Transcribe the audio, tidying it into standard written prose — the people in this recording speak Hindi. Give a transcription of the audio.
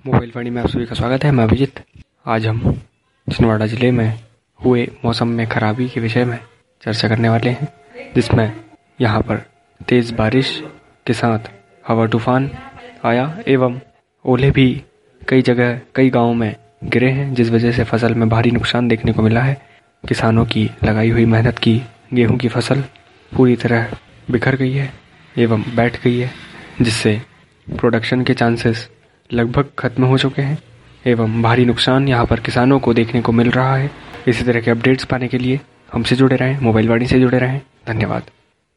मोबाइल वाणी में आप सभी का स्वागत है। मैं अभिजीत। आज हम छिंदवाड़ा जिले में हुए मौसम में खराबी के विषय में चर्चा करने वाले हैं, जिसमें यहाँ पर तेज़ बारिश के साथ हवा तूफान आया एवं ओले भी कई जगह कई गांवों में गिरे हैं, जिस वजह से फसल में भारी नुकसान देखने को मिला है। किसानों की लगाई हुई मेहनत की गेहूं की फसल पूरी तरह बिखर गई है एवं बैठ गई है, जिससे प्रोडक्शन के चांसेस लगभग खत्म हो चुके हैं एवं भारी नुकसान यहाँ पर किसानों को देखने को मिल रहा है। इसी तरह के अपडेट्स पाने के लिए हमसे जुड़े रहें, मोबाइल वाणी से जुड़े रहें। धन्यवाद।